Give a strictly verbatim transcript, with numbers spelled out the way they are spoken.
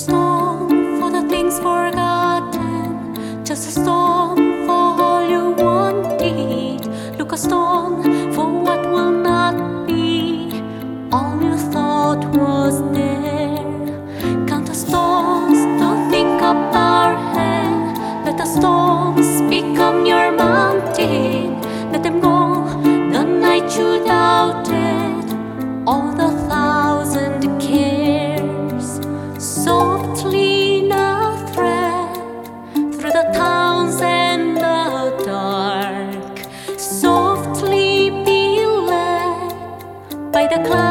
stone for the things forgotten, just a stone for all you wanted. Look, a stone for what will not be, all you thought was there. Count the stones, don't think up our head. Let the stones become your mountain. Let them go the night you doubted all the thousand cares. Softly now thread through the towns and the dark. Softly be led by the clouds.